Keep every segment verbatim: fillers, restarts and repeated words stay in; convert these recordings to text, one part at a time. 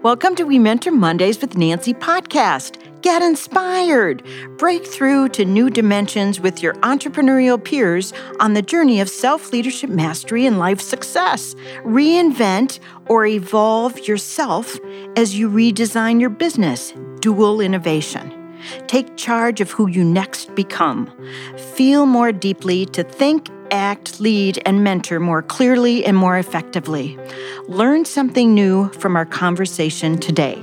Welcome to We Mentor Mondays with Nancy podcast. Get inspired. Break through to new dimensions with your entrepreneurial peers on the journey of self-leadership mastery and life success. Reinvent or evolve yourself as you redesign your business. Dual innovation. Take charge of who you next become. Feel more deeply to think, act, lead, and mentor more clearly and more effectively. Learn something new from our conversation today.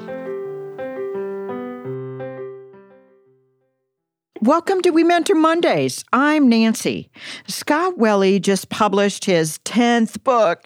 Welcome to We Mentor Mondays. I'm Nancy. Scott Welle just published his tenth book.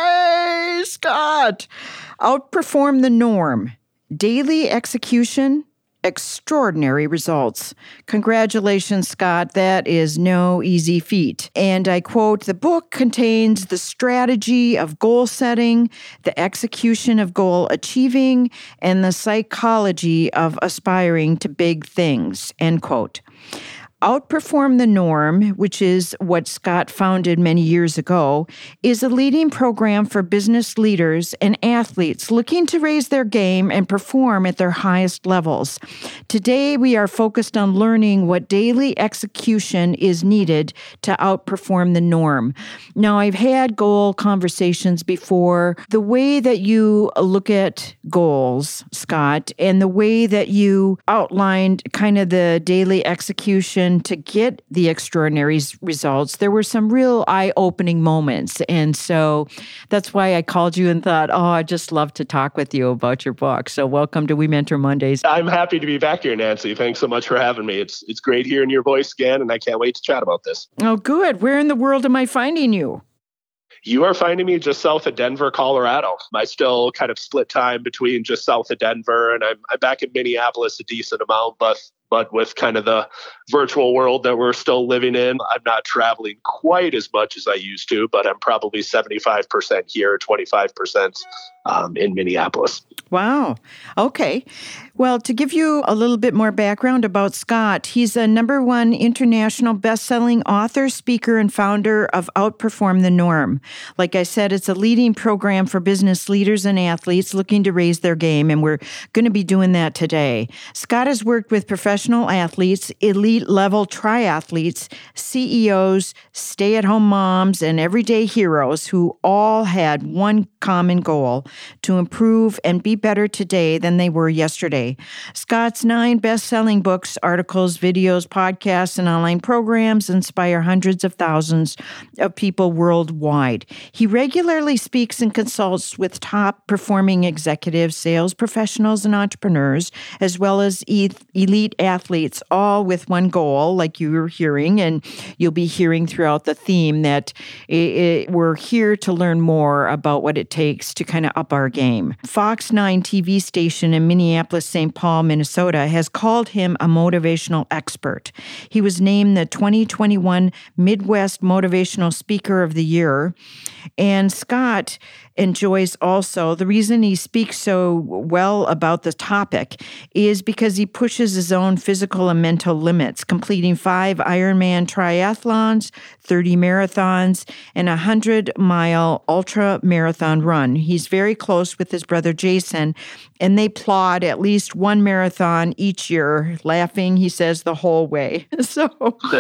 Yay, Scott! Outperform the Norm. Daily Execution, Extraordinary Results. Congratulations, Scott. That is no easy feat. And I quote, the book contains the strategy of goal setting, the execution of goal achieving, and the psychology of aspiring to big things, end quote. Outperform the Norm, which is what Scott founded many years ago, is a leading program for business leaders and athletes looking to raise their game and perform at their highest levels. Today, we are focused on learning what daily execution is needed to outperform the norm. Now, I've had goal conversations before. The way that you look at goals, Scott, and the way that you outlined kind of the daily execution to get the extraordinary results, there were some real eye-opening moments. And so that's why I called you and thought, oh, I'd just love to talk with you about your book. So welcome to We Mentor Mondays. I'm happy to be back here, Nancy. Thanks so much for having me. It's it's great hearing your voice again, and I can't wait to chat about this. Oh, good. Where in the world am I finding you? You are finding me just south of Denver, Colorado. I still kind of split time between just south of Denver, and I'm, I'm back in Minneapolis a decent amount, but But with kind of the virtual world that we're still living in, I'm not traveling quite as much as I used to, but I'm probably seventy-five percent here, twenty-five percent um, in Minneapolis. Wow. Okay. Well, to give you a little bit more background about Scott, he's a number one international best-selling author, speaker, and founder of Outperform the Norm. Like I said, it's a leading program for business leaders and athletes looking to raise their game, and we're going to be doing that today. Scott has worked with professional athletes, elite-level triathletes, C E Os, stay-at-home moms, and everyday heroes who all had one common goal: to improve and be better today than they were yesterday. Scott's nine best-selling books, articles, videos, podcasts, and online programs inspire hundreds of thousands of people worldwide. He regularly speaks and consults with top-performing executives, sales professionals, and entrepreneurs, as well as e- elite athletes, all with one goal, like you were hearing, and you'll be hearing throughout the theme that it, it, we're here to learn more about what it takes to kind of up our game. Fox nine T V station in Minneapolis, Saint Paul, Minnesota, has called him a motivational expert. He was named the twenty twenty-one Midwest Motivational Speaker of the Year. And Scott enjoys also, the reason he speaks so well about the topic is because he pushes his own physical and mental limits, completing five Ironman triathlons, thirty marathons, and a hundred-mile ultra-marathon run. He's very close with his brother Jason, and they plod at least one marathon each year, laughing, he says, the whole way. So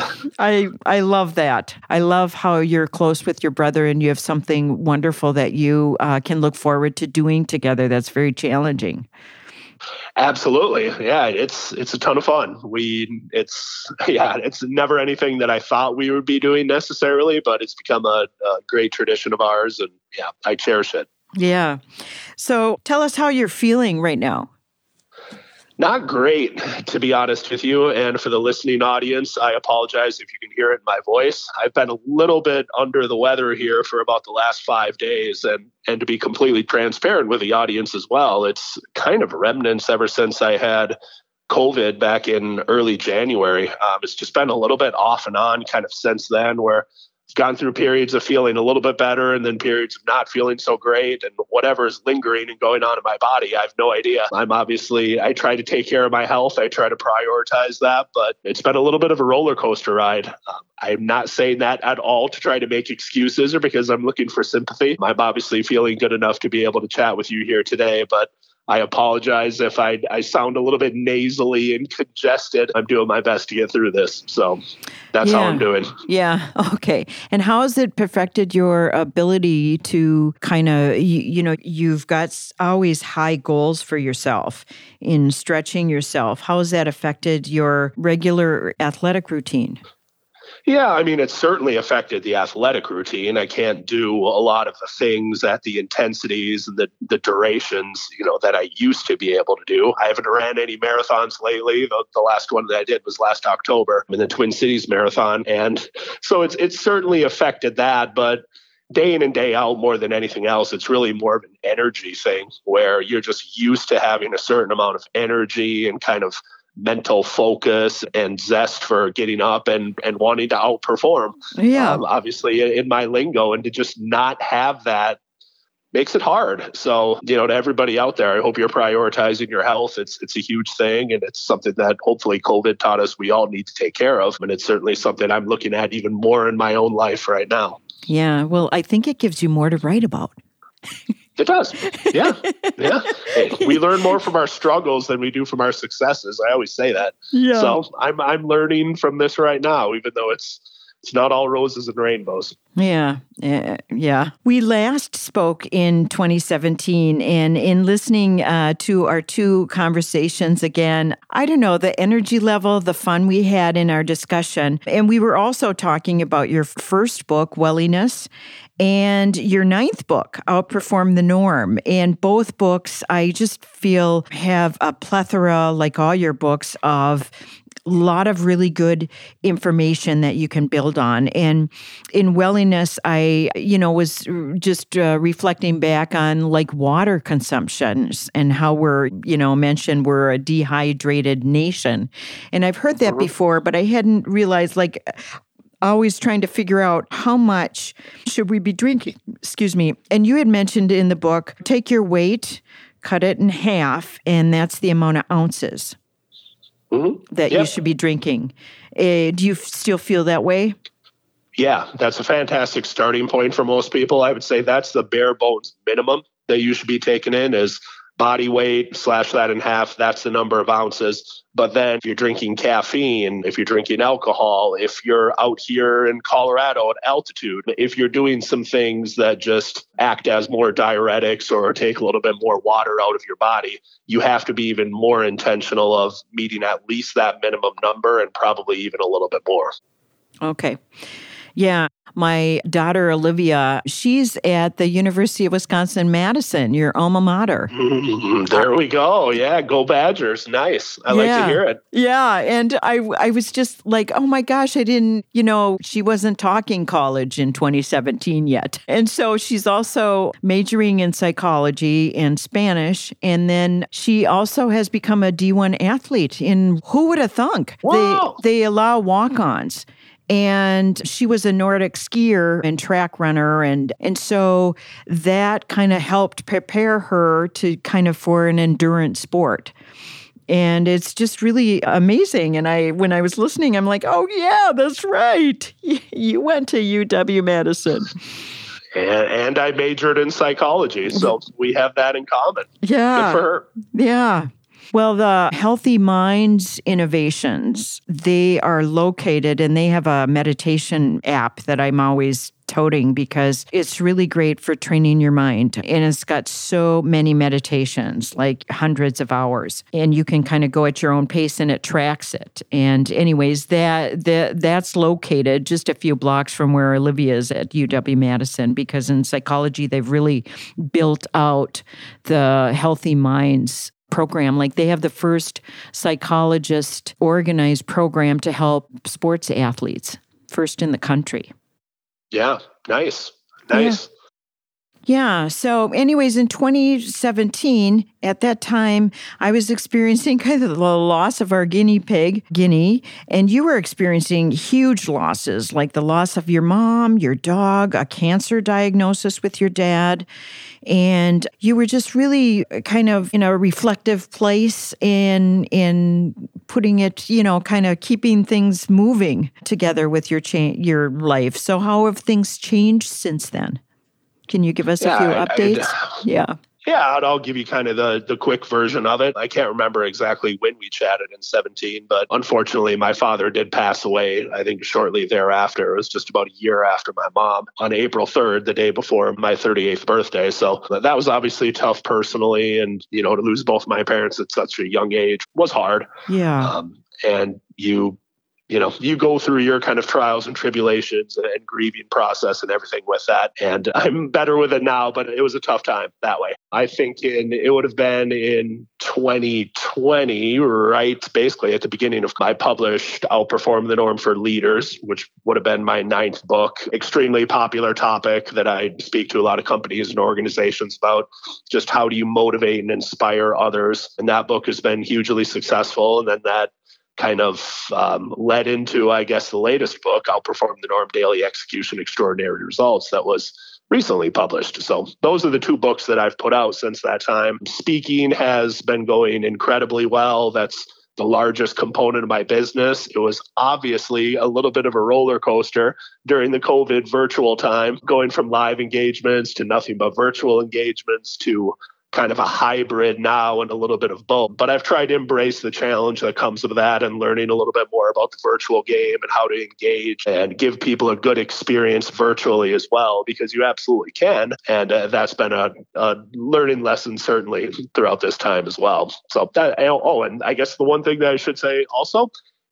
I I love that. I love how you're close with your brother and you have something wonderful that you uh, can look forward to doing together that's very challenging. Absolutely. Yeah, it's it's a ton of fun. We it's yeah, it's never anything that I thought we would be doing necessarily, but it's become a, a great tradition of ours, and yeah, I cherish it. Yeah. So tell us how you're feeling right now. Not great, to be honest with you. And for the listening audience, I apologize if you can hear it in my voice. I've been a little bit under the weather here for about the last five days. And, and to be completely transparent with the audience as well, it's kind of remnants ever since I had COVID back in early January. Um, it's just been a little bit off and on kind of since then, where I've gone through periods of feeling a little bit better and then periods of not feeling so great, and whatever is lingering and going on in my body, I have no idea. I'm obviously, I try to take care of my health. I try to prioritize that, but it's been a little bit of a roller coaster ride. Um, I'm not saying that at all to try to make excuses or because I'm looking for sympathy. I'm obviously feeling good enough to be able to chat with you here today, but I apologize if I, I sound a little bit nasally and congested. I'm doing my best to get through this. So that's yeah. how I'm doing. Yeah. Okay. And how has it perfected your ability to kind of, you, you know, you've got always high goals for yourself in stretching yourself. How has that affected your regular athletic routine? Yeah, I mean, it's certainly affected the athletic routine. I can't do a lot of the things at the intensities and the, the durations, you know, that I used to be able to do. I haven't ran any marathons lately. The, the last one that I did was last October in the Twin Cities Marathon. And so it's it's certainly affected that. But day in and day out, more than anything else, it's really more of an energy thing where you're just used to having a certain amount of energy and kind of mental focus and zest for getting up and, and wanting to outperform. Yeah. Um, obviously in my lingo, and to just not have that makes it hard. So, you know, to everybody out there, I hope you're prioritizing your health. It's it's a huge thing, and it's something that hopefully COVID taught us we all need to take care of. And it's certainly something I'm looking at even more in my own life right now. Yeah. Well, I think it gives you more to write about. It does. Yeah. Yeah. Hey, we learn more from our struggles than we do from our successes. I always say that. Yeah. So I'm I'm learning from this right now, even though it's it's not all roses and rainbows. Yeah. Uh, yeah. We last spoke in twenty seventeen, and in listening uh, to our two conversations again, I don't know, the energy level, the fun we had in our discussion. And we were also talking about your first book, Welliness, and your ninth book, Outperform the Norm. And both books, I just feel, have a plethora, like all your books, of a lot of really good information that you can build on. And in Welliness, I, you know, was just uh, reflecting back on like water consumption and how we're, you know, mentioned we're a dehydrated nation. And I've heard that before, but I hadn't realized, like, always trying to figure out how much should we be drinking, excuse me. And you had mentioned in the book, take your weight, cut it in half, and that's the amount of ounces mm-hmm. that yep. you should be drinking. Uh, do you still feel that way? Yeah, that's a fantastic starting point for most people. I would say that's the bare bones minimum that you should be taking in is body weight, slash that in half. That's the number of ounces. But then if you're drinking caffeine, if you're drinking alcohol, if you're out here in Colorado at altitude, if you're doing some things that just act as more diuretics or take a little bit more water out of your body, you have to be even more intentional of meeting at least that minimum number and probably even a little bit more. Okay. Yeah. My daughter, Olivia, she's at the University of Wisconsin-Madison, your alma mater. Mm-hmm. There we go. Yeah, go Badgers. Nice. I yeah. like to hear it. Yeah. And I I was just like, oh my gosh, I didn't, you know, she wasn't talking college in twenty seventeen yet. And so she's also majoring in psychology and Spanish. And then she also has become a D one athlete in, who would have thunk? Wow. They, they allow walk-ons. And she was a Nordic skier and track runner. And, and so that kind of helped prepare her to kind of for an endurance sport. And it's just really amazing. And I, when I was listening, I'm like, oh yeah, that's right. You went to U W-Madison. And, and I majored in psychology. So we have that in common. Yeah. Good for her. Yeah. Well, the Healthy Minds Innovations, they are located, and they have a meditation app that I'm always toting because it's really great for training your mind. And it's got so many meditations, like hundreds of hours. And you can kind of go at your own pace and it tracks it. And anyways, that, that that's located just a few blocks from where Olivia is at U W-Madison, because in psychology, they've really built out the Healthy Minds program. Like they have the first psychologist organized program to help sports athletes, first in the country. Yeah, nice. Nice. Yeah. Yeah. So anyways, in twenty seventeen, at that time, I was experiencing kind of the loss of our guinea pig, Guinea, and you were experiencing huge losses, like the loss of your mom, your dog, a cancer diagnosis with your dad. And you were just really kind of in a reflective place in in putting it, you know, kind of keeping things moving together with your cha- your life. So how have things changed since then? Can you give us yeah, a few I, updates? I, yeah. Yeah, and I'll give you kind of the, the quick version of it. I can't remember exactly when we chatted in seventeen, but unfortunately, my father did pass away, I think, shortly thereafter. It was just about a year after my mom on April third, the day before my thirty-eighth birthday. So that was obviously tough personally. And, you know, to lose both my parents at such a young age was hard. Yeah. Um, and you You know, you go through your kind of trials and tribulations and, and grieving process and everything with that. And I'm better with it now, but it was a tough time that way. I think in it would have been in twenty twenty, right? Basically at the beginning of my published Outperform the Norm for Leaders, which would have been my ninth book. Extremely popular topic that I speak to a lot of companies and organizations about. Just how do you motivate and inspire others? And that book has been hugely successful. And then that kind of um, led into, I guess, the latest book, Outperform the Norm, Daily Execution, Extraordinary Results, that was recently published. So those are the two books that I've put out since that time. Speaking has been going incredibly well. That's the largest component of my business. It was obviously a little bit of a roller coaster during the COVID virtual time, going from live engagements to nothing but virtual engagements to kind of a hybrid now and a little bit of both. But I've tried to embrace the challenge that comes with that and learning a little bit more about the virtual game and how to engage and give people a good experience virtually as well, because you absolutely can. And uh, that's been a, a learning lesson certainly throughout this time as well. So that, oh, and I guess the one thing that I should say also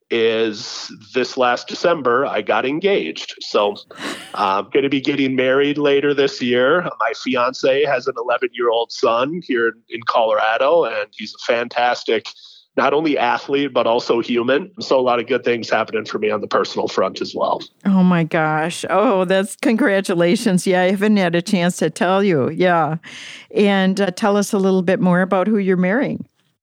is this last December, I got engaged. So I'm going to be getting married later this year. My fiance has an eleven-year-old son here in Colorado, and he's a fantastic, not only athlete, but also human. So a lot of good things happening for me on the personal front as well. Oh, my gosh. Oh, that's congratulations. Yeah, I haven't had a chance to tell you. Yeah. And uh, tell us a little bit more about who you're marrying.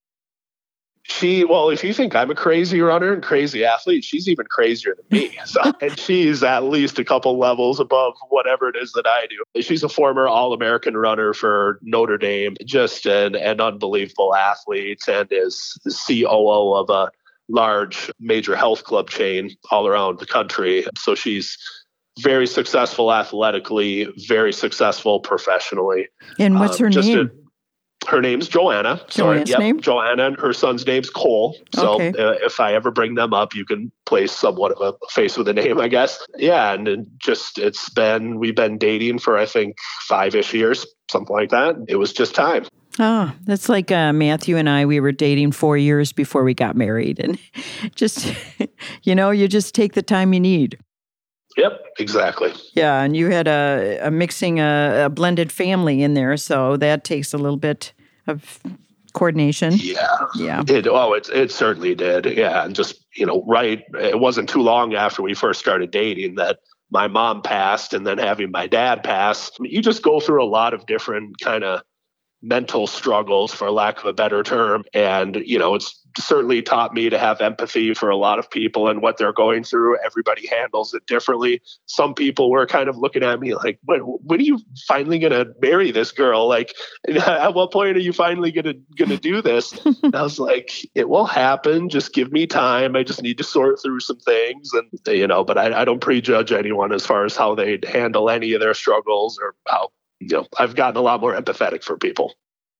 She, well, if you think I'm a crazy runner and crazy athlete, she's even crazier than me. So, and she's at least a couple levels above whatever it is that I do. She's a former All-American runner for Notre Dame, just an, an unbelievable athlete, and is the C O O of a large major health club chain all around the country. So she's very successful athletically, very successful professionally. And what's her um, name? A, Her name's Joanna. Joanna's Sorry, name? Yep, Joanna, and her son's name's Cole. So Okay. uh, if I ever bring them up, you can place somewhat of a face with a name, I guess. Yeah, and it just it's been we've been dating for I think five-ish years, something like that. It was just time. Oh, that's like uh, Matthew and I. We were dating four years before we got married, and just you know, you just take the time you need. Yep, exactly. Yeah, and you had a, a mixing a, a blended family in there, so that takes a little bit of coordination. Yeah, yeah. It oh, it it certainly did. Yeah, and just you know, right. It wasn't too long after we first started dating that my mom passed, and then having my dad pass. You just go through a lot of different kind of mental struggles, for lack of a better term, and you know, it's certainly taught me to have empathy for a lot of people and what they're going through. Everybody handles it differently. Some people were kind of looking at me like, when, when are you finally going to marry this girl? Like, at what point are you finally going to going to do this? And I was like, it will happen. Just give me time. I just need to sort through some things. And, you know, but I, I don't prejudge anyone as far as how they handle any of their struggles or how, you know, I've gotten a lot more empathetic for people.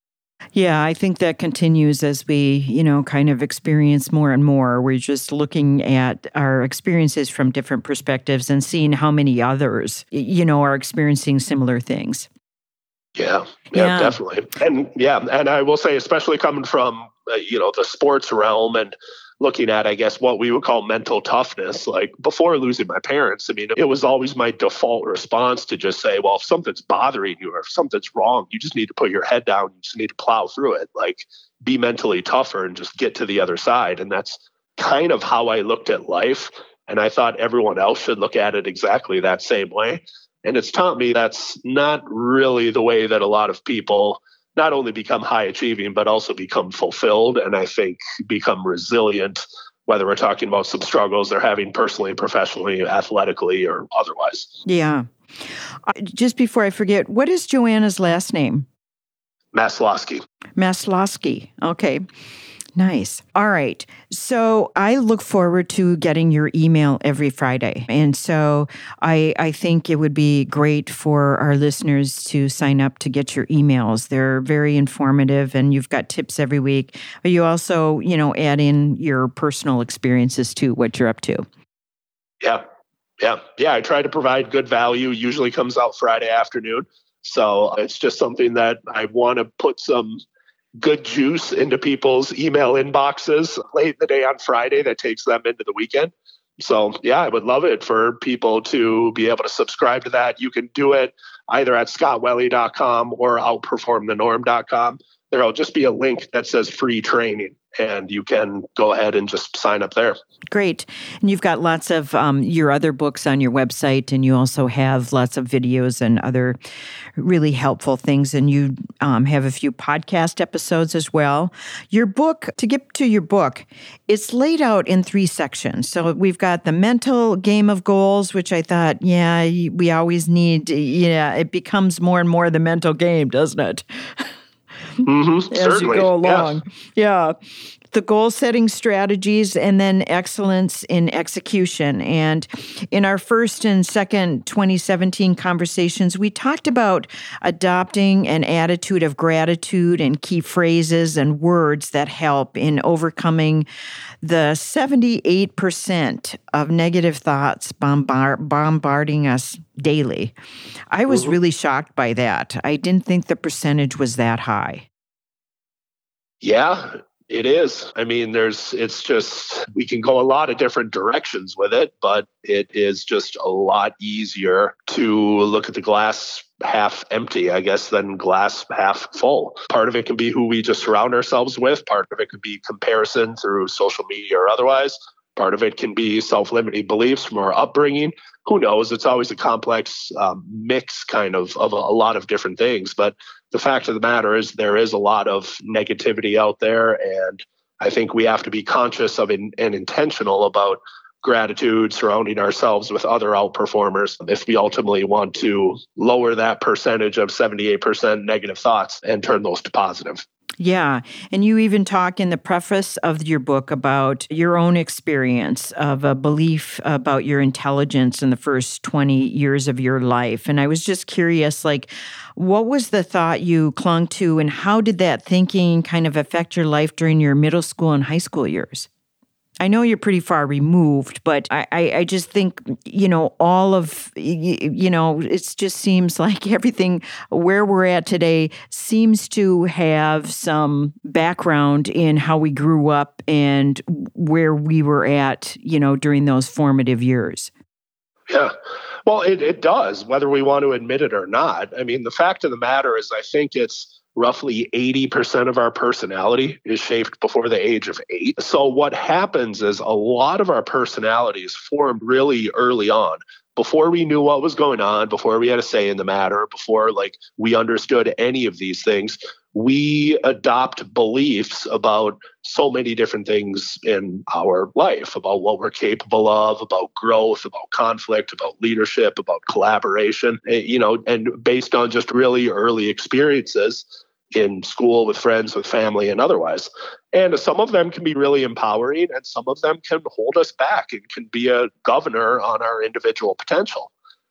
Yeah, I think that continues as we, you know, kind of experience more and more. We're just looking at our experiences from different perspectives and seeing how many others, you know, are experiencing similar things. Yeah, yeah, Yeah. definitely. And yeah, and I will say, especially coming from, uh, you know, the sports realm and looking at, I guess, what we would call mental toughness, like before losing my parents, I mean, it was always my default response to just say, well, if something's bothering you or if something's wrong, you just need to put your head down. You just need to plow through it, like be mentally tougher and just get to the other side. And that's kind of how I looked at life. And I thought everyone else should look at it exactly that same way. And it's taught me that's not really the way that a lot of people not only become high achieving, but also become fulfilled. And I think become resilient, whether we're talking about some struggles they're having personally, professionally, athletically, or otherwise. Yeah. Uh, Just before I forget, what is Joanna's last name? Maslowski. Maslowski. Okay. Nice. All right. So I look forward to getting your email every Friday. And so I I think it would be great for our listeners to sign up to get your emails. They're very informative and you've got tips every week. But you also, you know, add in your personal experiences too, what you're up to. Yeah. Yeah. Yeah. I try to provide good value. Usually comes out Friday afternoon. So it's just something that I want to put some good juice into people's email inboxes late in the day on Friday that takes them into the weekend. So yeah, I would love it for people to be able to subscribe to that. You can do it either at scott welly dot com or outperform the norm dot com. There'll just be a link that says free training, and you can go ahead and just sign up there. Great. And you've got lots of um, your other books on your website, and you also have lots of videos and other really helpful things. And you um, have a few podcast episodes as well. Your book, to get to your book, it's laid out in three sections. So we've got the mental game of goals, which I thought, yeah, we always need, yeah, it becomes more and more the mental game, doesn't it? Mm-hmm, as certainly. you go along. Yeah. yeah. The goal setting strategies and then excellence in execution. And in our first and second twenty seventeen conversations, we talked about adopting an attitude of gratitude and key phrases and words that help in overcoming the seventy-eight percent of negative thoughts bombard- bombarding us daily. I was mm-hmm. really shocked by that. I didn't think the percentage was that high. Yeah. It is. I mean, there's, it's just, we can go a lot of different directions with it, but it is just a lot easier to look at the glass half empty, I guess, than glass half full. Part of it can be who we just surround ourselves with. Part of it could be comparison through social media or otherwise. Part of it can be self-limiting beliefs from our upbringing. Who knows? It's always a complex um, mix kind of of a, a lot of different things. But the fact of the matter is there is a lot of negativity out there. And I think we have to be conscious of it and intentional about gratitude, surrounding ourselves with other outperformers if we ultimately want to lower that percentage of seventy-eight percent negative thoughts and turn those to positive. Yeah. And you even talk in the preface of your book about your own experience of a belief about your intelligence in the first twenty years of your life. And I was just curious, like, what was the thought you clung to and how did that thinking kind of affect your life during your middle school and high school years? I know you're pretty far removed, but I, I, I just think, you know, all of, you know, it just seems like everything where we're at today seems to have some background in how we grew up and where we were at, you know, during those formative years. Yeah, well, it, it does, whether we want to admit it or not. I mean, the fact of the matter is I think it's roughly eighty percent of our personality is shaped before the age of eight. So what happens is a lot of our personalities formed really early on, before we knew what was going on, before we had a say in the matter, before like we understood any of these things. We adopt beliefs about so many different things in our life, about what we're capable of, about growth, about conflict, about leadership, about collaboration, you know, and based on just really early experiences in school, with friends, with family, and otherwise. And some of them can be really empowering, and some of them can hold us back and can be a governor on our individual potential.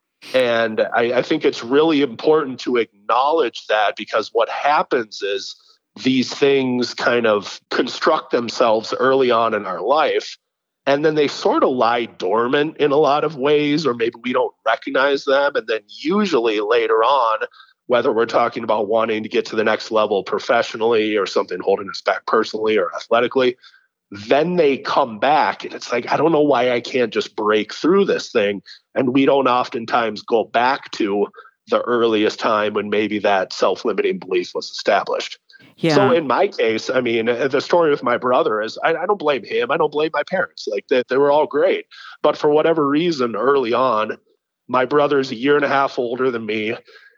And I, I think it's really important to acknowledge that, because what happens is these things kind of construct themselves early on in our life, and then they sort of lie dormant in a lot of ways, or maybe we don't recognize them. And then usually later on, whether we're talking about wanting to get to the next level professionally or something holding us back personally or athletically, then they come back and it's like, I don't know why I can't just break through this thing. And we don't oftentimes go back to the earliest time when maybe that self-limiting belief was established. Yeah. So in my case, I mean, the story with my brother is I, I don't blame him. I don't blame my parents. Like they, they were all great. But for whatever reason, early on, my brother's a year and a half older than me,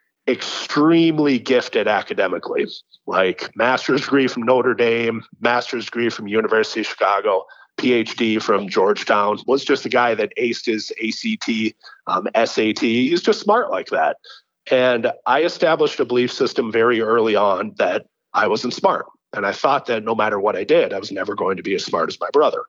extremely gifted academically, like master's degree from Notre Dame, master's degree from University of Chicago, P H D from Georgetown, was just a guy that aced his A C T, um, S A T. He's just smart like that. And I established a belief system very early on that I wasn't smart. And I thought that no matter what I did, I was never going to be as smart as my brother.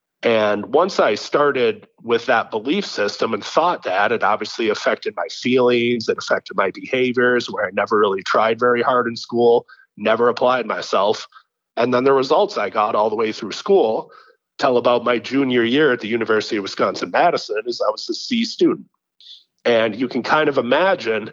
And once I started with that belief system and thought that, it obviously affected my feelings, it affected my behaviors, where I never really tried very hard in school, never applied myself. And then the results I got all the way through school till about my junior year at the University of Wisconsin-Madison is I was a C student. And you can kind of imagine,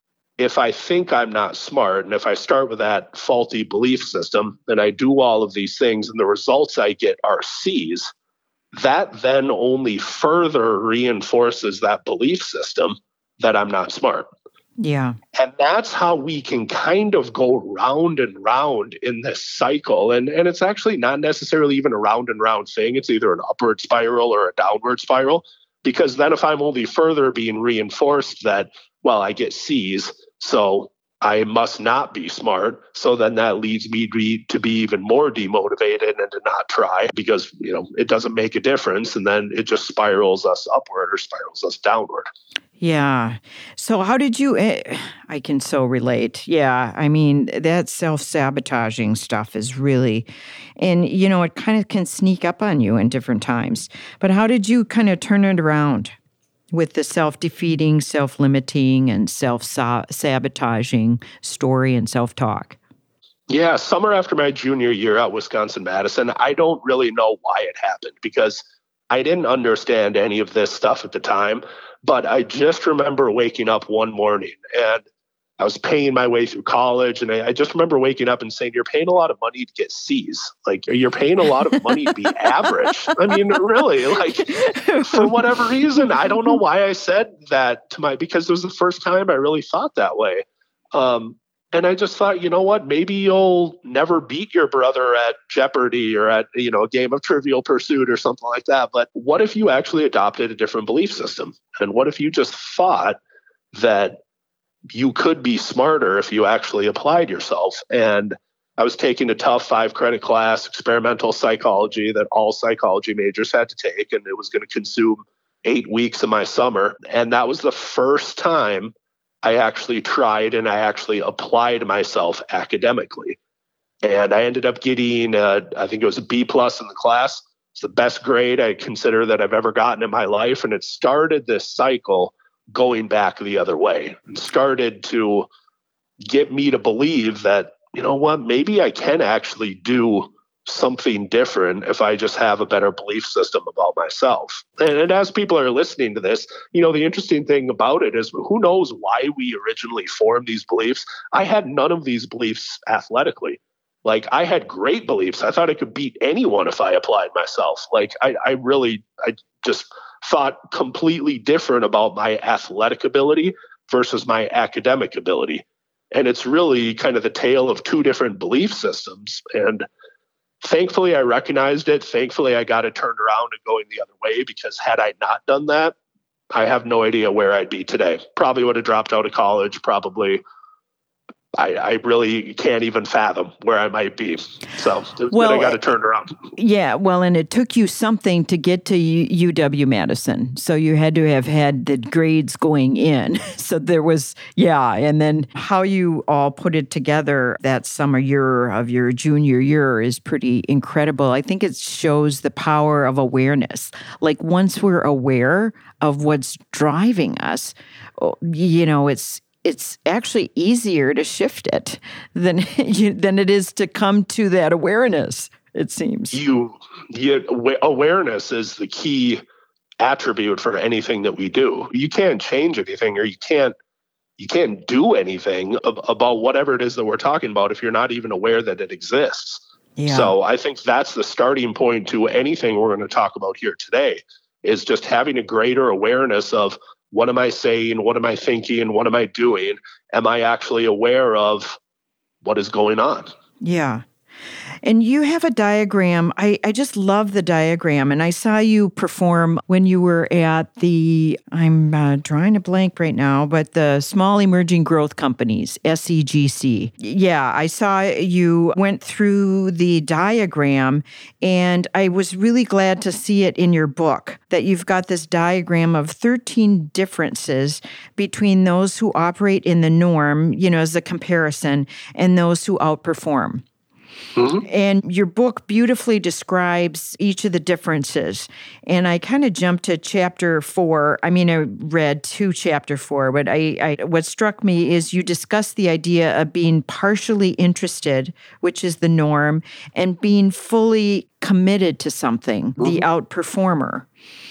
if I think I'm not smart, and if I start with that faulty belief system, and I do all of these things, and the results I get are C's, that then only further reinforces that belief system that I'm not smart. Yeah. And that's how we can kind of go round and round in this cycle. And, and it's actually not necessarily even a round and round thing. It's either an upward spiral or a downward spiral. Because then if I'm only further being reinforced that, well, I get C's, so I must not be smart. So then that leads me to be, to be even more demotivated and to not try because, you know, it doesn't make a difference. And then it just spirals us upward or spirals us downward. Yeah. So how did you, I can so relate. Yeah. I mean, that self-sabotaging stuff is really, and, you know, it kind of can sneak up on you in different times. But how did you kind of turn it around with the self-defeating, self-limiting, and self-sabotaging story and self-talk? Yeah. Summer after my junior year at Wisconsin-Madison, I don't really know why it happened because I didn't understand any of this stuff at the time. But I just remember waking up one morning and I was paying my way through college. And I, I just remember waking up and saying, you're paying a lot of money to get C's. Like, you're paying a lot of money to be average. I mean, really, like, for whatever reason, I don't know why I said that to my, because it was the first time I really thought that way. Um, and I just thought, you know what, maybe you'll never beat your brother at Jeopardy or at, you know, a game of Trivial Pursuit or something like that. But what if you actually adopted a different belief system? And what if you just thought that you could be smarter if you actually applied yourself? And I was taking a tough five credit class, experimental psychology, that all psychology majors had to take. And it was going to consume eight weeks of my summer. And that was the first time I actually tried and I actually applied myself academically. And I ended up getting, uh, I think it was a B plus in the class. It's the best grade I consider that I've ever gotten in my life. And it started this cycle going back the other way and started to get me to believe that, you know what, maybe I can actually do something different if I just have a better belief system about myself. And, and as people are listening to this, you know, the interesting thing about it is who knows why we originally formed these beliefs. I had none of these beliefs athletically. Like, I had great beliefs. I thought I could beat anyone if I applied myself. Like, I, I really, I just thought completely different about my athletic ability versus my academic ability. And it's really kind of the tale of two different belief systems. And thankfully, I recognized it. Thankfully, I got it turned around and going the other way, because had I not done that, I have no idea where I'd be today. Probably would have dropped out of college. Probably, I, I really can't even fathom where I might be. So well, I got to turn around. Yeah, well, and it took you something to get to U W Madison. So you had to have had the grades going in. So there was, yeah, and then how you all put it together that summer year of your junior year is pretty incredible. I think it shows the power of awareness. Like, once we're aware of what's driving us, you know, it's it's actually easier to shift it than than it is to come to that awareness, it seems. You, you awareness is the key attribute for anything that we do. You can't change anything, or you can't you can't do anything about whatever it is that we're talking about if you're not even aware that it exists. Yeah. So I think that's the starting point to anything we're going to talk about here today, is just having a greater awareness of, what am I saying? What am I thinking? What am I doing? Am I actually aware of what is going on? Yeah. And you have a diagram. I, I just love the diagram. And I saw you perform when you were at the, I'm uh, drawing a blank right now, but the Small Emerging Growth Companies, S E G C. Yeah, I saw you went through the diagram, and I was really glad to see it in your book, that you've got this diagram of thirteen differences between those who operate in the norm, you know, as a comparison, and those who outperform. Mm-hmm. And your book beautifully describes each of the differences. And I kind of jumped to chapter four. I mean, I read to chapter four, but I, I what struck me is you discuss the idea of being partially interested, which is the norm, and being fully committed to something, mm-hmm. the outperformer.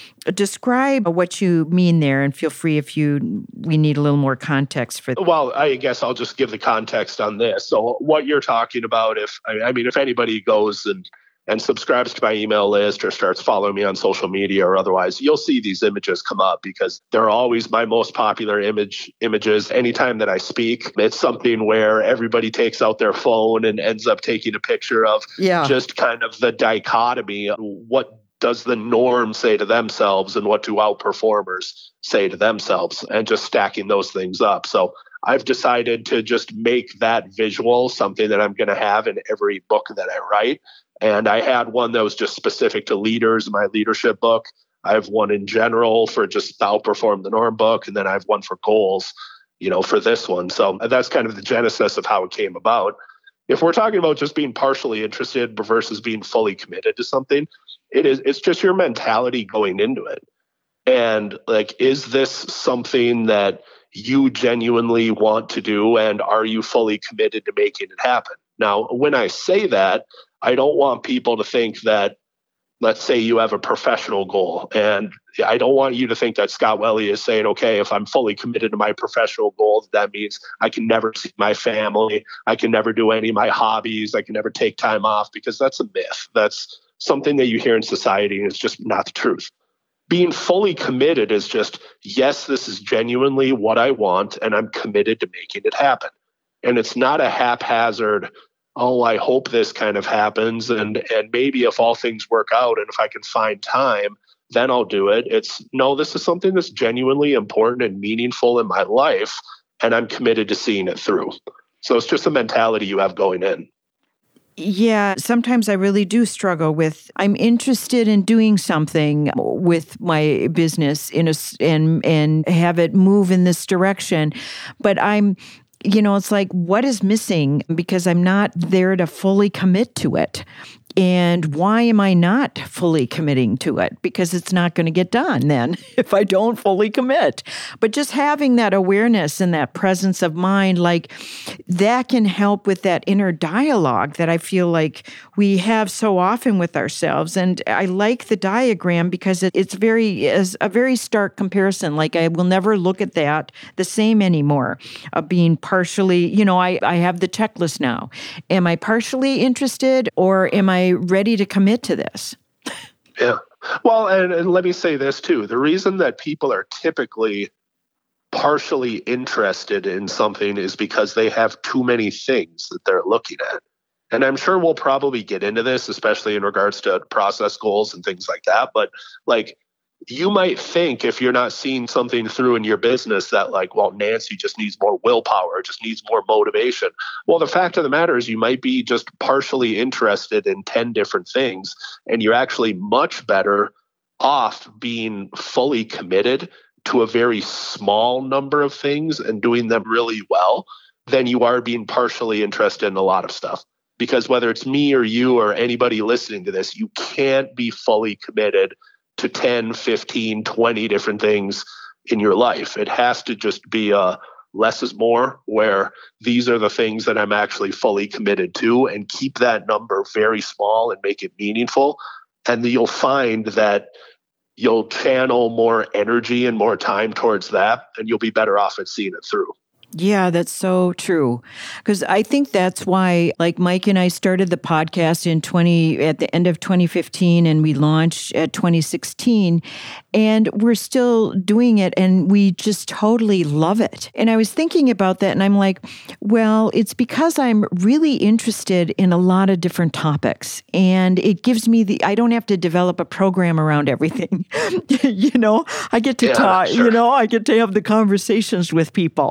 Describe what you mean there, and feel free if you we need a little more context for that. Well, I guess I'll just give the context on this. So what you're talking about, if I mean, if anybody goes and, and subscribes to my email list or starts following me on social media or otherwise, you'll see these images come up because they're always my most popular image images. Anytime that I speak, it's something where everybody takes out their phone and ends up taking a picture of yeah. just kind of the dichotomy of what does the norm say to themselves and what do outperformers say to themselves, and just stacking those things up. So I've decided to just make that visual something that I'm going to have in every book that I write. And I had one that was just specific to leaders, my leadership book. I have one in general for just the Outperform the Norm book. And then I have one for goals, you know, for this one. So that's kind of the genesis of how it came about. If we're talking about just being partially interested versus being fully committed to something, it is, it's just your mentality going into it. And like, is this something that you genuinely want to do? And are you fully committed to making it happen? Now, when I say that, I don't want people to think that, let's say you have a professional goal, and I don't want you to think that Scott Welly is saying, okay, if I'm fully committed to my professional goal, that means I can never see my family. I can never do any of my hobbies. I can never take time off, because that's a myth. That's something that you hear in society, and it's just not the truth. Being fully committed is just, yes, this is genuinely what I want, and I'm committed to making it happen. And it's not a haphazard, oh, I hope this kind of happens, and and maybe if all things work out and if I can find time, then I'll do it. It's, no, this is something that's genuinely important and meaningful in my life, and I'm committed to seeing it through. So it's just a mentality you have going in. Yeah, sometimes I really do struggle with, I'm interested in doing something with my business in a, and, and have it move in this direction, but I'm, you know, it's like, what is missing? Because I'm not there to fully commit to it. And why am I not fully committing to it? Because it's not going to get done then if I don't fully commit. But just having that awareness and that presence of mind, like that can help with that inner dialogue that I feel like we have so often with ourselves. And I like the diagram because it, it's very is a very stark comparison. Like I will never look at that the same anymore. Of being partially, you know, I, I have the checklist now. Am I partially interested, or am I ready to commit to this? Yeah. Well, and, and let me say this too. The reason that people are typically partially interested in something is because they have too many things that they're looking at. And I'm sure we'll probably get into this, especially in regards to process goals and things like that. But like, you might think, if you're not seeing something through in your business, that like, well, Nancy just needs more willpower, just needs more motivation. Well, the fact of the matter is you might be just partially interested in ten different things, and you're actually much better off being fully committed to a very small number of things and doing them really well than you are being partially interested in a lot of stuff. Because whether it's me or you or anybody listening to this, you can't be fully committed to ten, fifteen, twenty different things in your life. It has to just be a less is more, where these are the things that I'm actually fully committed to, and keep that number very small and make it meaningful. And you'll find that you'll channel more energy and more time towards that, and you'll be better off at seeing it through. Yeah, that's so true. Because I think that's why, like Mike and I started the podcast in twenty at the end of twenty fifteen, and we launched at twenty sixteen, and we're still doing it, and we just totally love it. And I was thinking about that, and I'm like, well, it's because I'm really interested in a lot of different topics, and it gives me the, I don't have to develop a program around everything. you know, I get to yeah, talk, sure. you know, I get to have the conversations with people.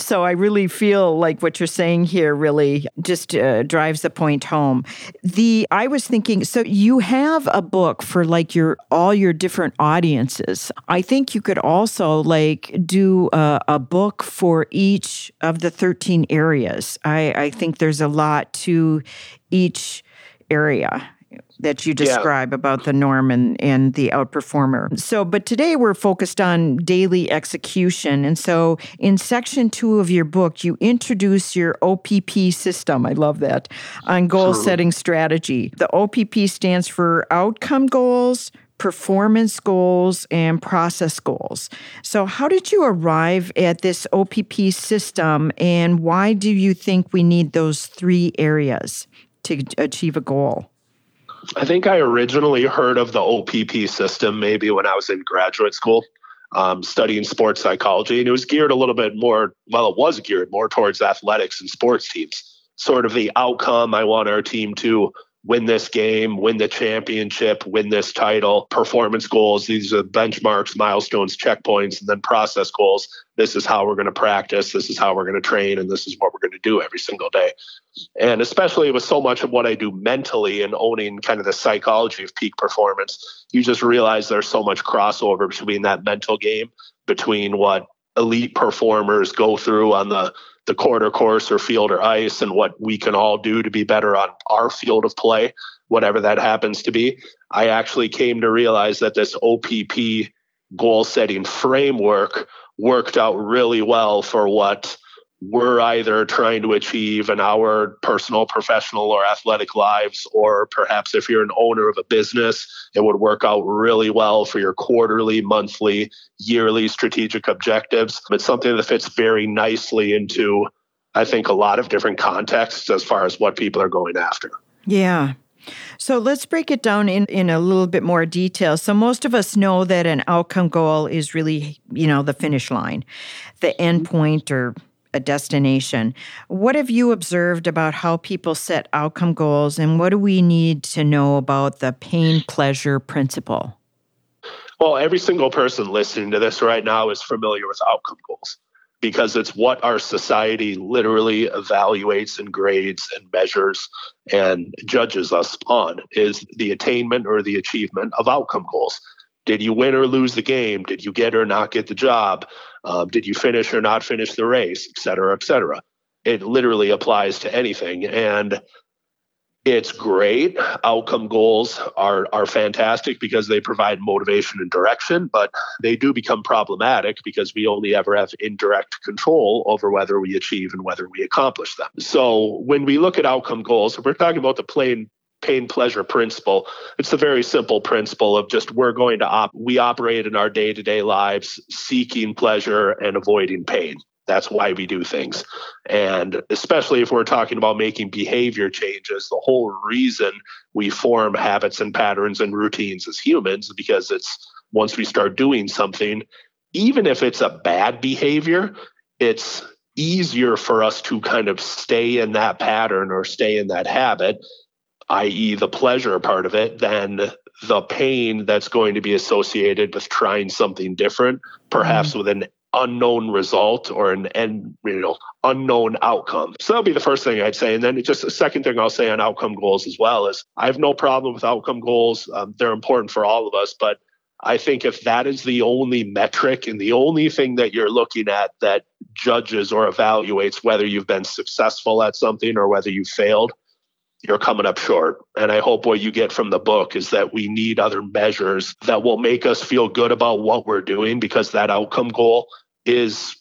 So I really feel like what you're saying here really just uh, drives the point home. The I was thinking, so you have a book for like your all your different audiences. I think you could also like do a, a book for each of the thirteen areas. I, I think there's a lot to each area that you describe yeah. about the norm and, and the outperformer. So, but today we're focused on daily execution. And so in section two of your book, you introduce your O P P system. I love that, on goal sure. setting strategy. The O P P stands for outcome goals, performance goals, and process goals. So how did you arrive at this O P P system, and why do you think we need those three areas to achieve a goal? I think I originally heard of the O P P system maybe when I was in graduate school, um, studying sports psychology. And it was geared a little bit more, well, it was geared more towards athletics and sports teams. Sort of the outcome, I want our team to win this game, win the championship, win this title, performance goals. These are benchmarks, milestones, checkpoints, and then process goals. This is how we're going to practice. This is how we're going to train. And this is what we're going to do every single day. And especially with so much of what I do mentally and owning kind of the psychology of peak performance, you just realize there's so much crossover between that mental game, between what elite performers go through on the the court or course or field or ice, and what we can all do to be better on our field of play, whatever that happens to be. I actually came to realize that this O P P goal setting framework worked out really well for what we're either trying to achieve in our personal, professional, or athletic lives, or perhaps if you're an owner of a business, it would work out really well for your quarterly, monthly, yearly strategic objectives. It's something that fits very nicely into, I think, a lot of different contexts as far as what people are going after. Yeah. So let's break it down in, in a little bit more detail. So most of us know that an outcome goal is really, you know, the finish line, the end point, or a destination. What have you observed about how people set outcome goals, and what do we need to know about the pain-pleasure principle? Well, every single person listening to this right now is familiar with outcome goals, because it's what our society literally evaluates and grades and measures and judges us on, is the attainment or the achievement of outcome goals. Did you win or lose the game? Did you get or not get the job? Um, did you finish or not finish the race, et cetera, et cetera? It literally applies to anything. And it's great. Outcome goals are, are fantastic because they provide motivation and direction, but they do become problematic because we only ever have indirect control over whether we achieve and whether we accomplish them. So when we look at outcome goals, we're talking about the plain pain-pleasure principle. It's a very simple principle of just we're going to op- we operate in our day-to-day lives seeking pleasure and avoiding pain. That's why we do things. And especially if we're talking about making behavior changes, the whole reason we form habits and patterns and routines as humans, because it's once we start doing something, even if it's a bad behavior, it's easier for us to kind of stay in that pattern or stay in that habit, that is the pleasure part of it, than the pain that's going to be associated with trying something different, perhaps mm. with an unknown result or an end, you know, unknown outcome. So that'll be the first thing I'd say. And then just a second thing I'll say on outcome goals as well is I have no problem with outcome goals. Um, they're important for all of us, but I think if that is the only metric and the only thing that you're looking at that judges or evaluates whether you've been successful at something or whether you failed, you're coming up short. And I hope what you get from the book is that we need other measures that will make us feel good about what we're doing, because that outcome goal is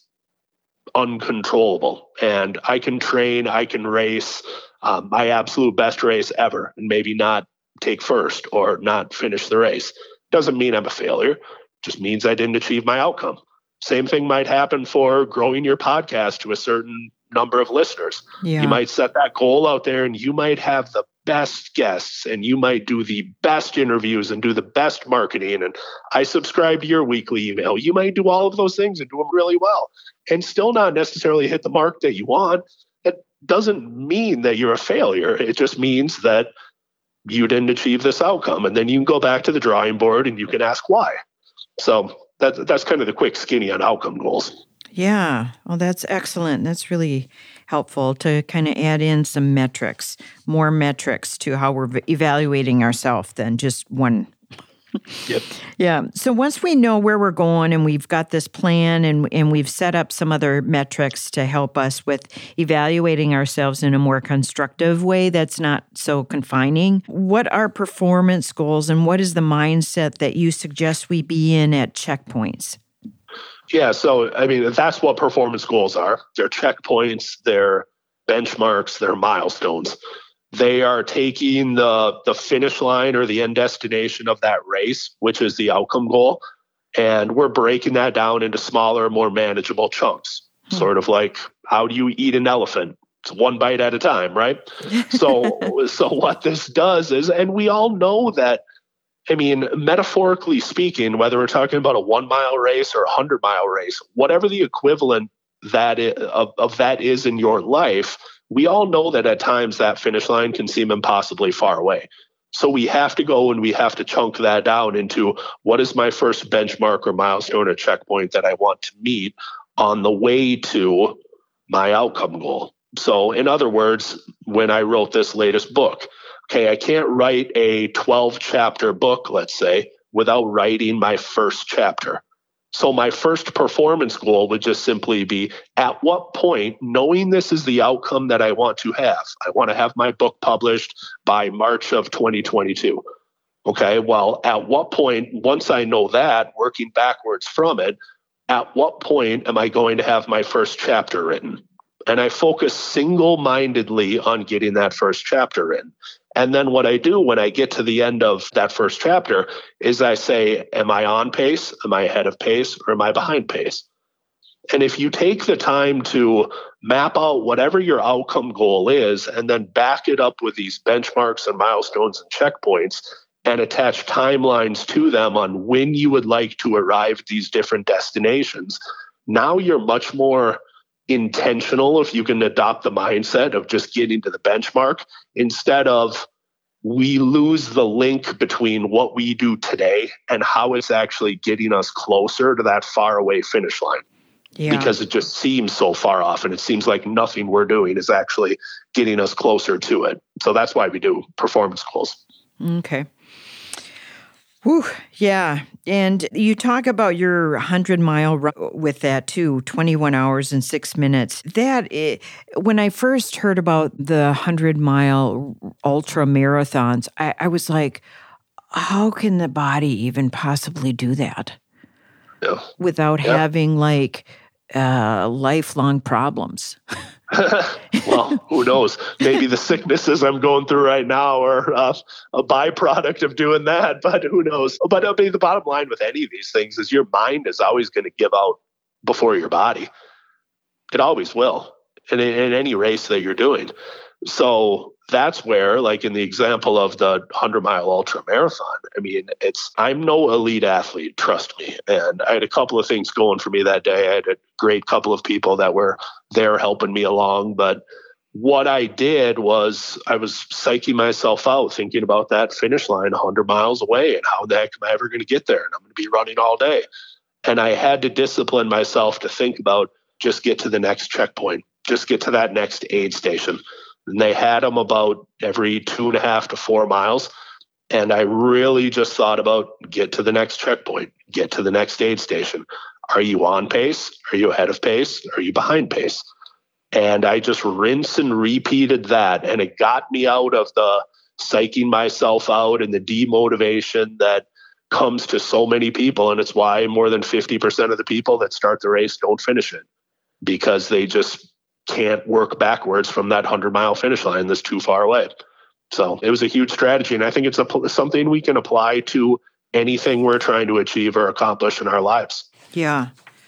uncontrollable. And I can train, I can race um, my absolute best race ever, and maybe not take first or not finish the race. Doesn't mean I'm a failure. Just means I didn't achieve my outcome. Same thing might happen for growing your podcast to a certain number of listeners. Yeah. You might set that goal out there and you might have the best guests and you might do the best interviews and do the best marketing. And I subscribe to your weekly email. You might do all of those things and do them really well and still not necessarily hit the mark that you want. It doesn't mean that you're a failure. It just means that you didn't achieve this outcome. And then you can go back to the drawing board and you can ask why. So that, that's kind of the quick skinny on outcome goals. Yeah. Well, that's excellent. That's really helpful to kind of add in some metrics, more metrics to how we're v- evaluating ourselves than just one. Yep. Yeah. So once we know where we're going and we've got this plan and, and we've set up some other metrics to help us with evaluating ourselves in a more constructive way that's not so confining, what are performance goals and what is the mindset that you suggest we be in at checkpoints? Yeah, so I mean, that's what performance goals are. They're checkpoints, they're benchmarks, they're milestones. They are taking the the finish line or the end destination of that race, which is the outcome goal, and we're breaking that down into smaller, more manageable chunks. Hmm. Sort of like, how do you eat an elephant? It's one bite at a time, right? So, so what this does is, and we all know that, I mean, metaphorically speaking, whether we're talking about a one mile race or a hundred mile race, whatever the equivalent that is, of, of that is in your life, we all know that at times that finish line can seem impossibly far away. So we have to go and we have to chunk that down into what is my first benchmark or milestone or checkpoint that I want to meet on the way to my outcome goal. So in other words, when I wrote this latest book, okay, I can't write a twelve chapter book, let's say, without writing my first chapter. So my first performance goal would just simply be, at what point, knowing this is the outcome that I want to have, I want to have my book published by March of twenty twenty-two. Okay, well, at what point, once I know that, working backwards from it, at what point am I going to have my first chapter written? And I focus single-mindedly on getting that first chapter in. And then what I do when I get to the end of that first chapter is I say, am I on pace? Am I ahead of pace? Or am I behind pace? And if you take the time to map out whatever your outcome goal is and then back it up with these benchmarks and milestones and checkpoints and attach timelines to them on when you would like to arrive at these different destinations, now you're much more intentional if you can adopt the mindset of just getting to the benchmark instead of we lose the link between what we do today and how it's actually getting us closer to that far away finish line. Yeah. Because it just seems so far off and it seems like nothing we're doing is actually getting us closer to it. So that's why we do performance goals. Okay. Whew, yeah. And you talk about your hundred-mile run with that, too, twenty-one hours and six minutes. That, is, when I first heard about the hundred-mile ultra marathons, I, I was like, how can the body even possibly do that yeah. without yeah. having, like, uh, lifelong problems? Well, who knows? Maybe the sicknesses I'm going through right now are uh, a byproduct of doing that, but who knows? But I mean, the bottom line with any of these things is your mind is always going to give out before your body. It always will, in, in any race that you're doing. So that's where, like in the example of the hundred-mile ultra marathon, I mean, it's I'm no elite athlete, trust me. And I had a couple of things going for me that day. I had a great couple of people that were there helping me along. But what I did was I was psyching myself out, thinking about that finish line one hundred miles away and how the heck am I ever going to get there? And I'm going to be running all day. And I had to discipline myself to think about just get to the next checkpoint, just get to that next aid station. And they had them about every two and a half to four miles. And I really just thought about get to the next checkpoint, get to the next aid station. Are you on pace? Are you ahead of pace? Are you behind pace? And I just rinse and repeated that. And it got me out of the psyching myself out and the demotivation that comes to so many people. And it's why more than fifty percent of the people that start the race don't finish it, because they just can't work backwards from that hundred-mile finish line that's too far away. So it was a huge strategy, and I think it's a, something we can apply to anything we're trying to achieve or accomplish in our lives. Yeah,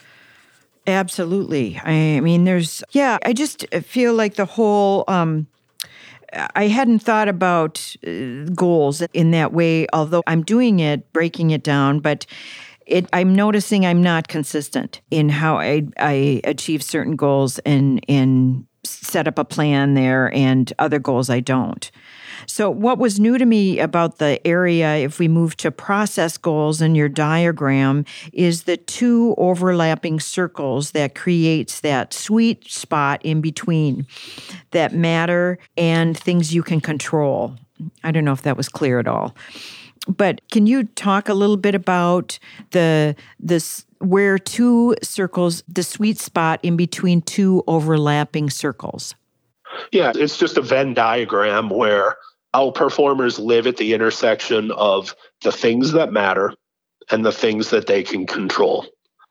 absolutely. I mean, there's, yeah, I just feel like the whole, um, I hadn't thought about uh, goals in that way, although I'm doing it, breaking it down, but It, I'm noticing I'm not consistent in how I, I achieve certain goals and, and set up a plan there, and other goals I don't. So what was new to me about the area, if we move to process goals in your diagram, is the two overlapping circles that creates that sweet spot in between that matter and things you can control. I don't know if that was clear at all. But can you talk a little bit about the this where two circles, the sweet spot in between two overlapping circles? Yeah, it's just a Venn diagram where outperformers live at the intersection of the things that matter and the things that they can control.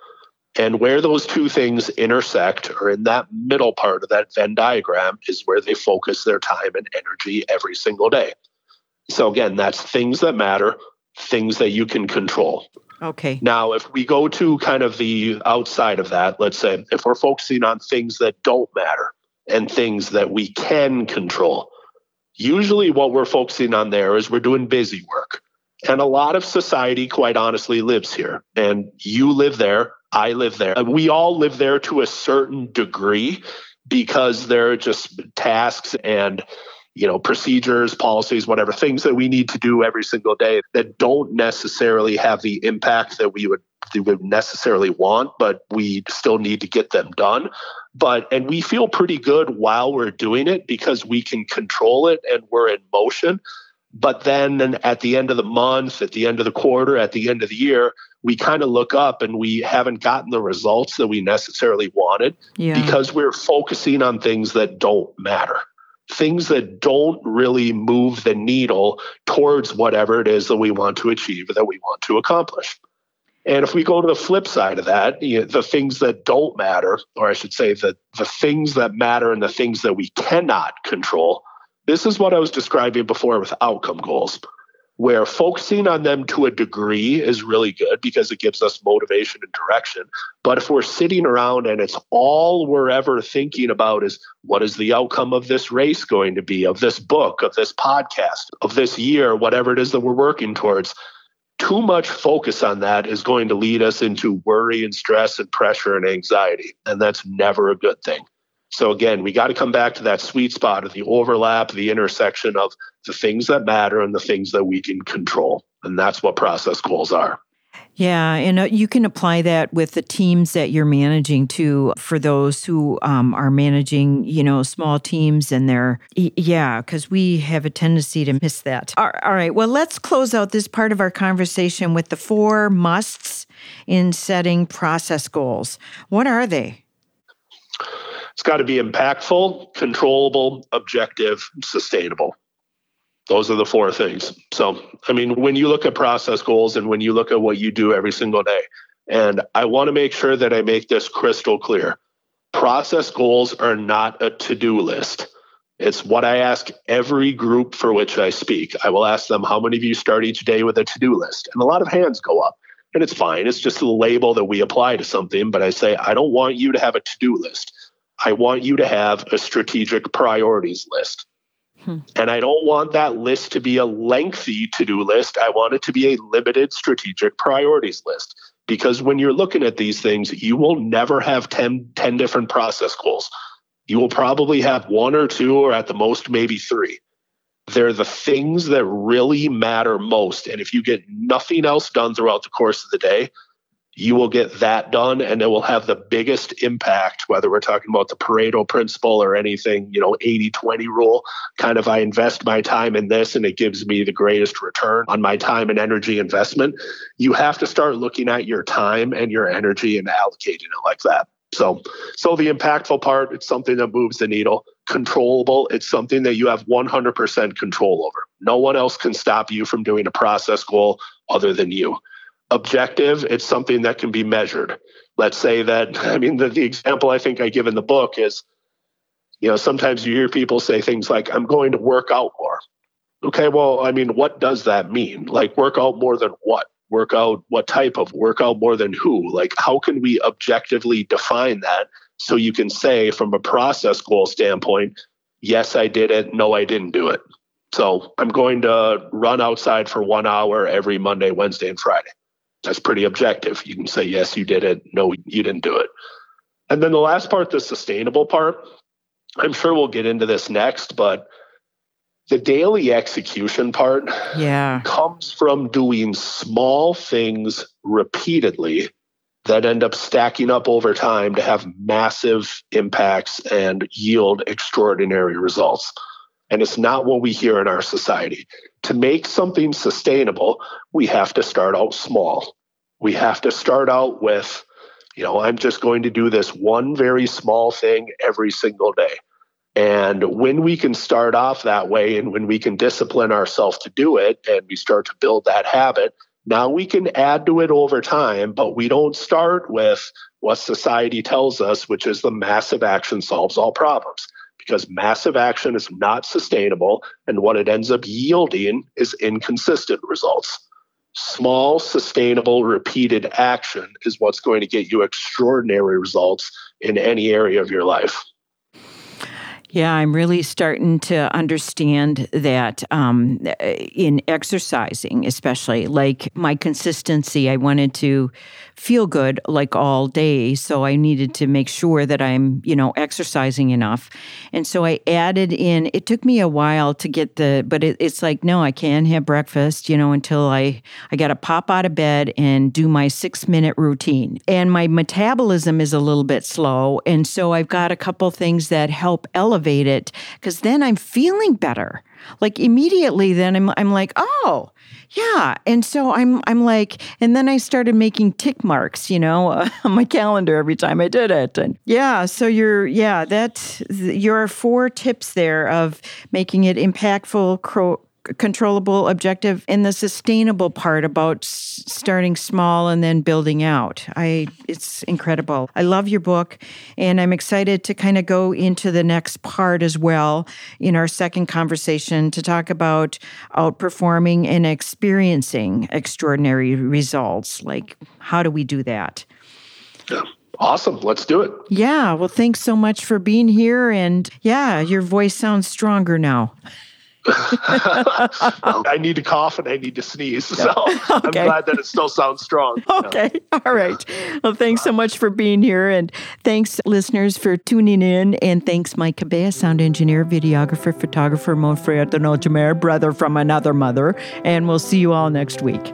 And where those two things intersect, or in that middle part of that Venn diagram, is where they focus their time and energy every single day. So again, that's things that matter, things that you can control. Okay. Now, if we go to kind of the outside of that, let's say if we're focusing on things that don't matter and things that we can control, usually what we're focusing on there is we're doing busy work. And a lot of society, quite honestly, lives here. And you live there, I live there. And we all live there to a certain degree because there are just tasks and you know, procedures, policies, whatever, things that we need to do every single day that don't necessarily have the impact that we would, we would necessarily want, but we still need to get them done. But, and we feel pretty good while we're doing it because we can control it and we're in motion. But then at the end of the month, at the end of the quarter, at the end of the year, we kind of look up and we haven't gotten the results that we necessarily wanted yeah. because we're focusing on things that don't matter. Things that don't really move the needle towards whatever it is that we want to achieve, that we want to accomplish. And if we go to the flip side of that, you know, the things that don't matter, or I should say that the things that matter and the things that we cannot control, this is what I was describing before with outcome goals, where focusing on them to a degree is really good because it gives us motivation and direction. But if we're sitting around and it's all we're ever thinking about is what is the outcome of this race going to be, of this book, of this podcast, of this year, whatever it is that we're working towards, too much focus on that is going to lead us into worry and stress and pressure and anxiety. And that's never a good thing. So again, we got to come back to that sweet spot of the overlap, the intersection of the things that matter and the things that we can control. And that's what process goals are. Yeah, and uh, you can apply that with the teams that you're managing too, for those who um, are managing, you know, small teams and they're, yeah, because we have a tendency to miss that. All right, well, let's close out this part of our conversation with the four musts in setting process goals. What are they? It's got to be impactful, controllable, objective, sustainable. Those are the four things. So, I mean, when you look at process goals and when you look at what you do every single day, and I want to make sure that I make this crystal clear, process goals are not a to-do list. It's what I ask every group for which I speak. I will ask them, how many of you start each day with a to-do list? And a lot of hands go up. And it's fine. It's just a label that we apply to something. But I say, I don't want you to have a to-do list. I want you to have a strategic priorities list. Hmm. And I don't want that list to be a lengthy to-do list. I want it to be a limited strategic priorities list. Because when you're looking at these things, you will never have ten, ten different process goals. You will probably have one or two, or at the most, maybe three. They're the things that really matter most. And if you get nothing else done throughout the course of the day, you will get that done, and it will have the biggest impact, whether we're talking about the Pareto principle or anything, you know, eighty twenty rule, kind of I invest my time in this and it gives me the greatest return on my time and energy investment. You have to start looking at your time and your energy and allocating it like that. So, so the impactful part, it's something that moves the needle. Controllable, it's something that you have one hundred percent control over. No one else can stop you from doing a process goal other than you. Objective, it's something that can be measured. Let's say that, I mean, the, the example I think I give in the book is, you know, sometimes you hear people say things like, I'm going to work out more. Okay, well, I mean, what does that mean? Like, work out more than what? Work out what type of? Work out more than who? Like, how can we objectively define that so you can say from a process goal standpoint, yes, I did it, no, I didn't do it. So I'm going to run outside for one hour every Monday, Wednesday, and Friday. That's pretty objective. You can say, yes, you did it. No, you didn't do it. And then the last part, the sustainable part, I'm sure we'll get into this next, but the daily execution part yeah. comes from doing small things repeatedly that end up stacking up over time to have massive impacts and yield extraordinary results. And it's not what we hear in our society. To make something sustainable, we have to start out small. We have to start out with, you know, I'm just going to do this one very small thing every single day. And when we can start off that way and when we can discipline ourselves to do it and we start to build that habit, now we can add to it over time, but we don't start with what society tells us, which is the massive action solves all problems, because massive action is not sustainable. And what it ends up yielding is inconsistent results. Small, sustainable, repeated action is what's going to get you extraordinary results in any area of your life. Yeah, I'm really starting to understand that um, in exercising, especially, like my consistency, I wanted to feel good like all day. So I needed to make sure that I'm, you know, exercising enough. And so I added in, it took me a while to get the, but it, it's like, no, I can't have breakfast, you know, until I, I got to pop out of bed and do my six minute routine. And my metabolism is a little bit slow. And so I've got a couple things that help elevate it, because then I'm feeling better. Like immediately then I'm I'm like, oh, yeah. And so I'm I'm like, and then I started making tick marks, you know, uh, on my calendar every time I did it. And yeah, so you're, yeah, that's, your four tips there of making it impactful, cro- controllable, objective, and the sustainable part about s- starting small and then building out. I, it's incredible. I love your book, and I'm excited to kind of go into the next part as well in our second conversation to talk about outperforming and experiencing extraordinary results. Like, how do we do that? Yeah. Awesome. Let's do it. Yeah. Well, thanks so much for being here. And yeah, your voice sounds stronger now. Well, I need to cough and I need to sneeze. So okay. I'm glad that it still sounds strong. Okay. Yeah. All right. Well, thanks so much for being here. And thanks, listeners, for tuning in. And thanks, Mike Cabea, sound engineer, videographer, photographer, mon frère de notre mère, brother from another mother. And we'll see you all next week.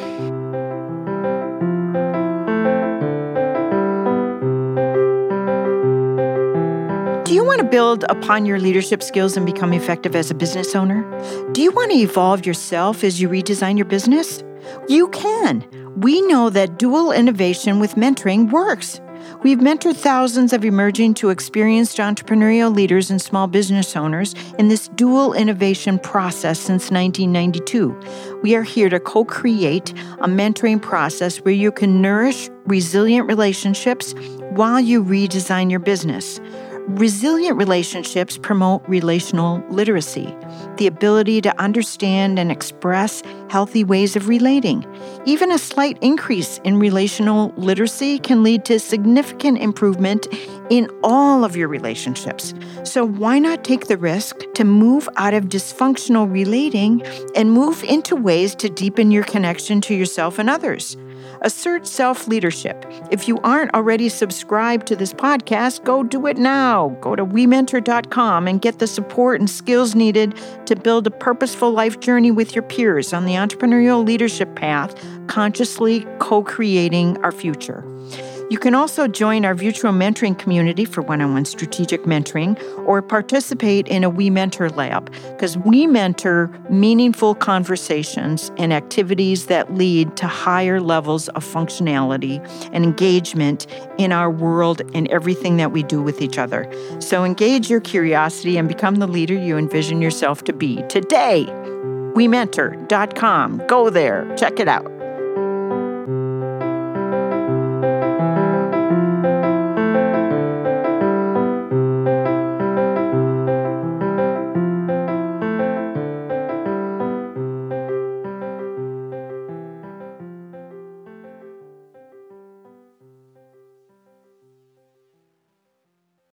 Do you want to build upon your leadership skills and become effective as a business owner? Do you want to evolve yourself as you redesign your business? You can. We know that dual innovation with mentoring works. We've mentored thousands of emerging to experienced entrepreneurial leaders and small business owners in this dual innovation process since nineteen ninety-two. We are here to co-create a mentoring process where you can nourish resilient relationships while you redesign your business. Resilient relationships promote relational literacy, the ability to understand and express healthy ways of relating. Even a slight increase in relational literacy can lead to significant improvement in all of your relationships. So why not take the risk to move out of dysfunctional relating and move into ways to deepen your connection to yourself and others? Assert self-leadership. If you aren't already subscribed to this podcast, go do it now. Go to we mentor dot com and get the support and skills needed to build a purposeful life journey with your peers on the entrepreneurial leadership path, consciously co-creating our future. You can also join our virtual mentoring community for one-on-one strategic mentoring or participate in a We Mentor Lab, because we mentor meaningful conversations and activities that lead to higher levels of functionality and engagement in our world and everything that we do with each other. So engage your curiosity and become the leader you envision yourself to be today. we mentor dot com. Go there. Check it out.